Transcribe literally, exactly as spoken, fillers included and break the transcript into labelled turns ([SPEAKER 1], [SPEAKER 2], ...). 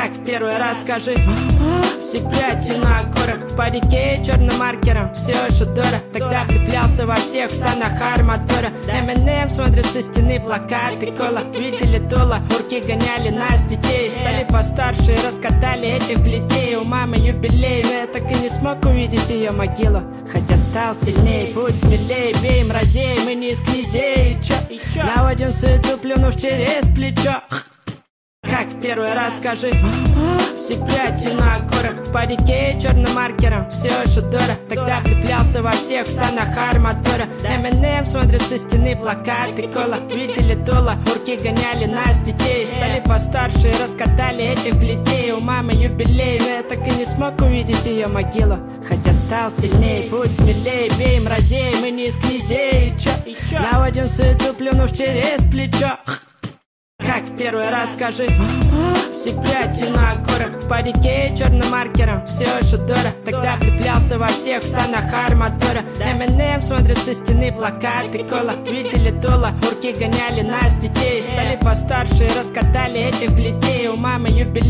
[SPEAKER 1] Как в первый раз, скажи. Всегда на горах, по реке черным маркером. Все же дура, тогда влюблялся во всех в штанах арматура. эм энд эм смотрит со стены плакаты, кола. Видели дуло, урки гоняли нас, детей. Стали постарше и раскатали этих бледей. У мамы юбилей, но я так и не смог увидеть ее могилу. Хотя стал сильней, будь смелей, бей мразей. Мы не из князей, чё? Наводим суету, плюнув через плечо. Как в первый раз, скажи. Всегда на горах, по реке черным маркером. Все же дура, тогда влюблялся во всех в штанах арматура. эм энд эм смотрит со стены плакаты, кола. Видели дуло, урки гоняли нас, детей. Стали постарше и раскатали этих бледей. У мамы юбилей, но я так и не смог увидеть ее могилу. Хотя стал сильней, будь смелей, бей мразей. Мы не из князей, чё? Наводим суету, плюнув через плечо. Как в первый раз, скажи. Всегда на горах, по реке черным маркером. Все же дура, тогда влюблялся во всех в штанах арматура. эм энд эм смотрит со стены плакаты, кола. Видели дуло, урки гоняли нас, детей. Стали постарше и раскатали этих бледей. У мамы юбилей.